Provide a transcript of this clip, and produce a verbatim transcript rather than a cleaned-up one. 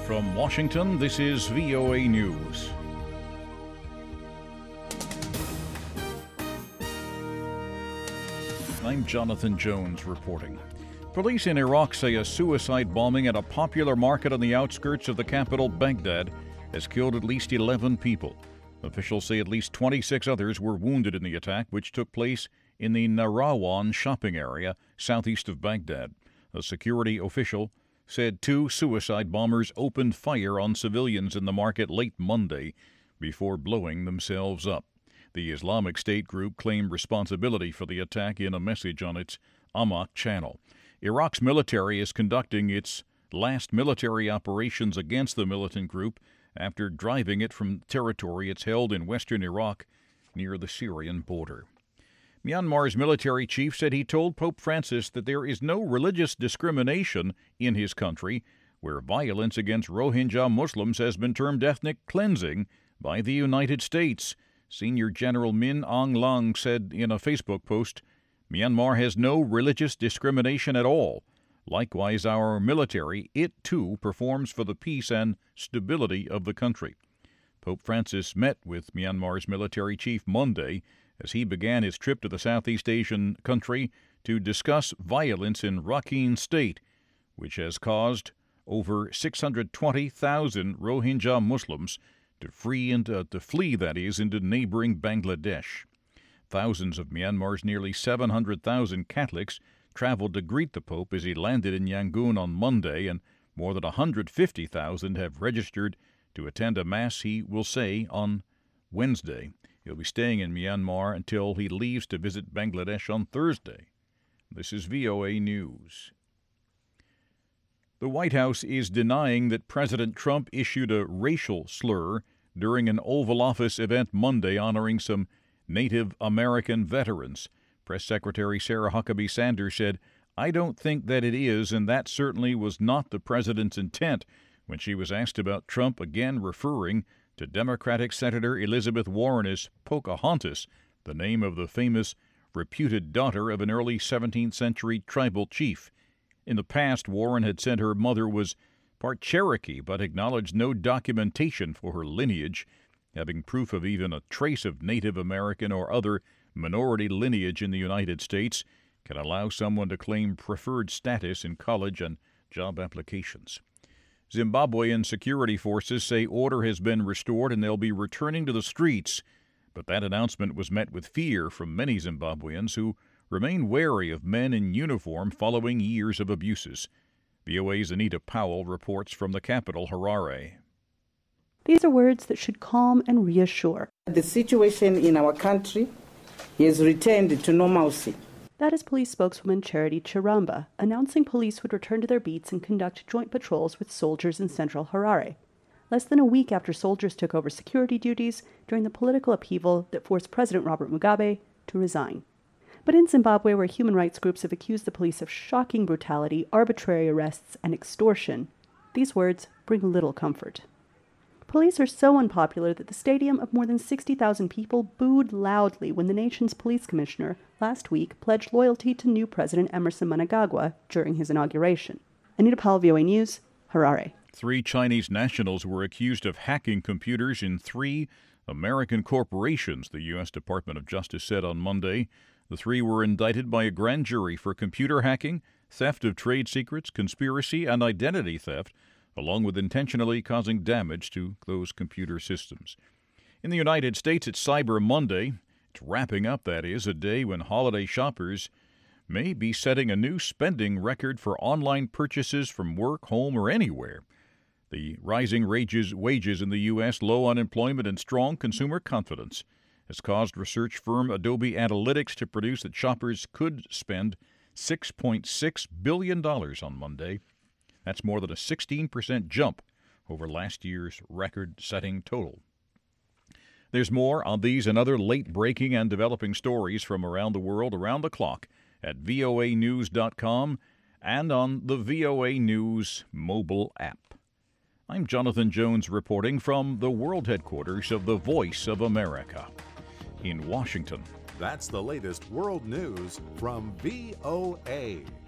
From Washington, this is V O A News. I'm Jonathan Jones reporting. Police in Iraq say a suicide bombing at a popular market on the outskirts of the capital, Baghdad, has killed at least eleven people. Officials say at least twenty-six others were wounded in the attack, which took place in the Nahrawan shopping area southeast of Baghdad. A security official said two suicide bombers opened fire on civilians in the market late Monday before blowing themselves up. The Islamic State group claimed responsibility for the attack in a message on its Amaq channel. Iraq's military is conducting its last military operations against the militant group after driving it from territory it's held in western Iraq near the Syrian border. Myanmar's military chief said he told Pope Francis that there is no religious discrimination in his country, where violence against Rohingya Muslims has been termed ethnic cleansing by the United States. Senior General Min Aung Hlaing said in a Facebook post, Myanmar has no religious discrimination at all. Likewise, our military, it too, performs for the peace and stability of the country. Pope Francis met with Myanmar's military chief Monday as he began his trip to the Southeast Asian country to discuss violence in Rakhine State, which has caused over six hundred twenty thousand Rohingya Muslims to free and uh, to flee, that is, into neighboring Bangladesh. Thousands of Myanmar's nearly seven hundred thousand Catholics traveled to greet the Pope as he landed in Yangon on Monday, and more than one hundred fifty thousand have registered to attend a Mass he will say on Wednesday. He'll be staying in Myanmar until he leaves to visit Bangladesh on Thursday. This is V O A News. The White House is denying that President Trump issued a racial slur during an Oval Office event Monday honoring some Native American veterans. Press Secretary Sarah Huckabee Sanders said, I don't think that it is, and that certainly was not the president's intent, when she was asked about Trump again referring to Democratic Senator Elizabeth Warren as Pocahontas, the name of the famous, reputed daughter of an early seventeenth century tribal chief. In the past, Warren had said her mother was part Cherokee, but acknowledged no documentation for her lineage. Having proof of even a trace of Native American or other minority lineage in the United States can allow someone to claim preferred status in college and job applications. Zimbabwean security forces say order has been restored and they'll be returning to the streets, but that announcement was met with fear from many Zimbabweans who remain wary of men in uniform following years of abuses. V O A's Anita Powell reports from the capital, Harare. These are words that should calm and reassure. The situation in our country has returned to normalcy. That is police spokeswoman Charity Chiramba, announcing police would return to their beats and conduct joint patrols with soldiers in central Harare, less than a week after soldiers took over security duties during the political upheaval that forced President Robert Mugabe to resign. But in Zimbabwe, where human rights groups have accused the police of shocking brutality, arbitrary arrests, and extortion, these words bring little comfort. Police are so unpopular that the stadium of more than sixty thousand people booed loudly when the nation's police commissioner last week pledged loyalty to new President Emerson Mnangagwa during his inauguration. Anita Powell, V O A News, Harare. Three Chinese nationals were accused of hacking computers in three American corporations, the U S Department of Justice said on Monday. The three were indicted by a grand jury for computer hacking, theft of trade secrets, conspiracy, and identity theft, along with intentionally causing damage to those computer systems. In the United States, it's Cyber Monday. It's wrapping up, that is, a day when holiday shoppers may be setting a new spending record for online purchases from work, home, or anywhere. The rising wages, wages in the U S, low unemployment, and strong consumer confidence has caused research firm Adobe Analytics to produce that shoppers could spend six point six billion dollars on Monday. That's more than a sixteen percent jump over last year's record-setting total. There's more on these and other late-breaking and developing stories from around the world around the clock at V O A news dot com and on the V O A News mobile app. I'm Jonathan Jones reporting from the world headquarters of the Voice of America in Washington. That's the latest world news from V O A.